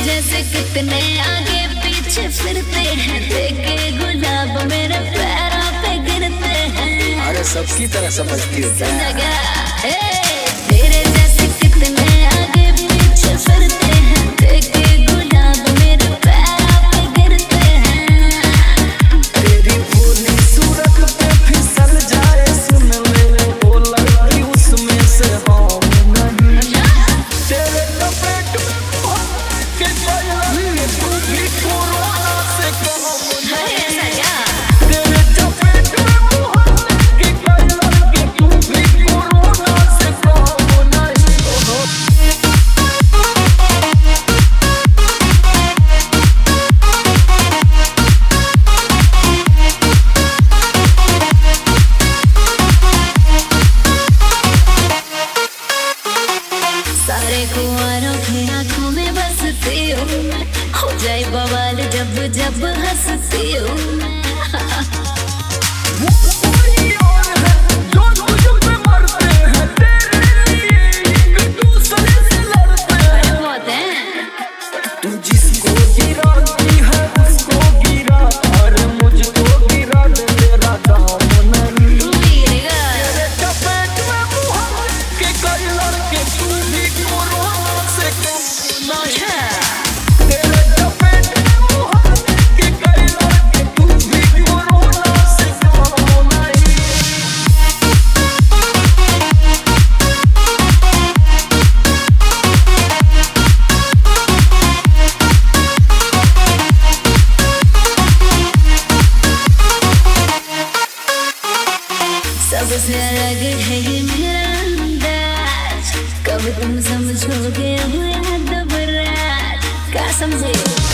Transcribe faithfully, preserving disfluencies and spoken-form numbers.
जैसे कितने आगे पीछे फिरते हैं, देखे गुलाब मेरे पैरों पे गिरते हैं। अरे सबकी तरह समझती हो क्या? तेरे जैसे कितने आगे पीछे फिरते हैं, देखे गुलाब मेरे पैरों पे गिरते हैं। तेरी भोली सूरत पे फिसल जाए सुन ले, वो लड़की उसमें से हम नहीं। तेरे लपेट के पहले तू भी कोरोना से कम नहीं। तेरे चपेट में मोहल्ले की पहले तू भी कोरोना से कम नहीं। सारे कुंवारों की आंखों में बसती हूँ मैं, हो जाए बवाल जब जब हंसती हूँ मैं। सबसे अलग है ये मेरा अंदाज, कब तुम समझोगे हुए दबराज का समझे।